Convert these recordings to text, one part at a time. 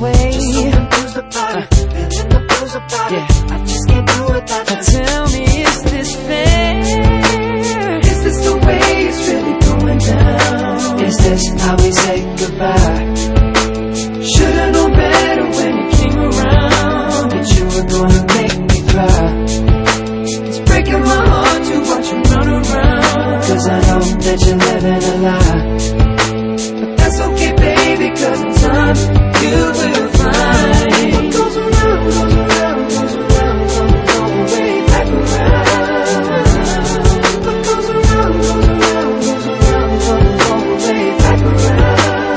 way. Just so confused about it, feeling the blues about it. I just can't do without you. Tell me, is this fair? Is this the way it's really going down? Is this how we say goodbye? Should've known better when you came around, that you were gonna make me cry. It's breaking my heart to watch you run around, cause I know that you're living a lie. But that's okay, baby, cause in time you will find what goes around, goes around, goes around, goes way back around. What goes around, goes around, goes around, goes way back around.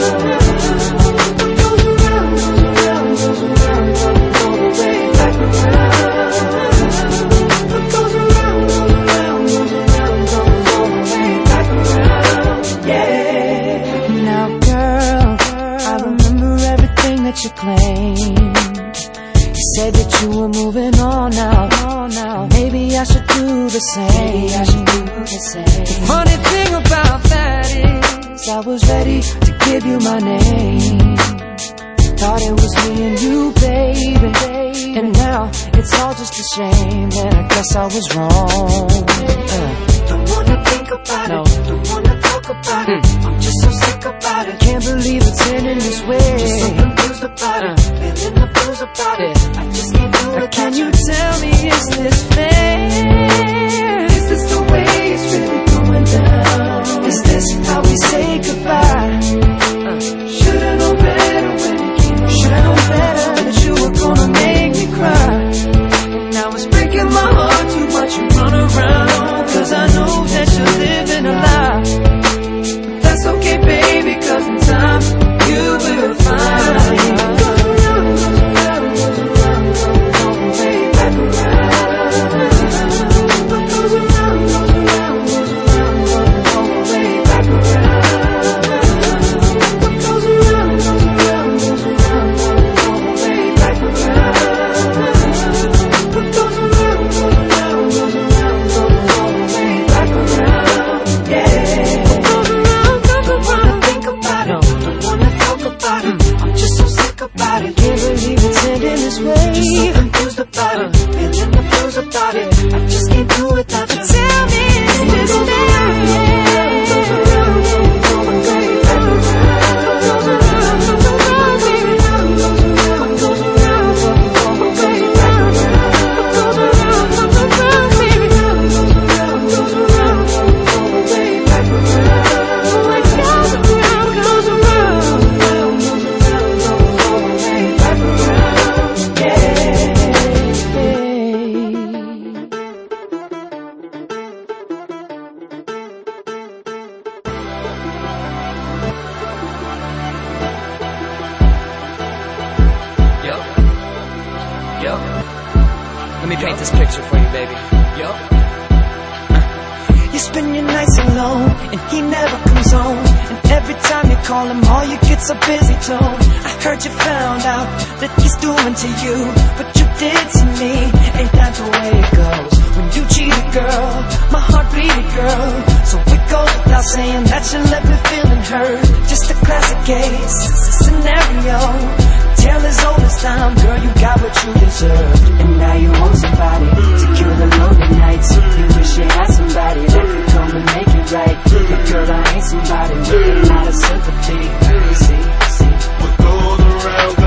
You claimed, you said that you were moving on now. Maybe I should do the same. The funny thing about that is I was ready to give you my name. Thought it was me and you, baby. And now it's all just a shame, and I guess I was wrong. Don't wanna think about it, don't wanna talk about it. I'm just so sick about it. Can't believe it's ending this way. Just so confused about it, feeling the blues about it. I just can't do it. Can you tell me, is this fair? Is this the way it's really going down? Is this how we say goodbye? Should've known better when you came around. Should've known better that you were gonna make me cry. And now it's breaking my heart to watch you run around, cause I know that you're living a lie. But that's okay, baby, cause in time you will find. Let me paint this picture for you, baby. You spend your nights alone, and he never comes home. And every time you call him, all you get's a busy tone. I heard you found out that he's doing to you what you did to me. Ain't that the way it goes? When you cheat a girl, my heart bleeded, girl. So it goes without saying that you left me feeling hurt. Just a classic case scenario. Tale as old as time, girl, you got what you deserved. And now you want somebody to kill the lonely nights. You wish you had somebody that could come and make it right. But girl, I ain't somebody with a lot of sympathy. See, what goes around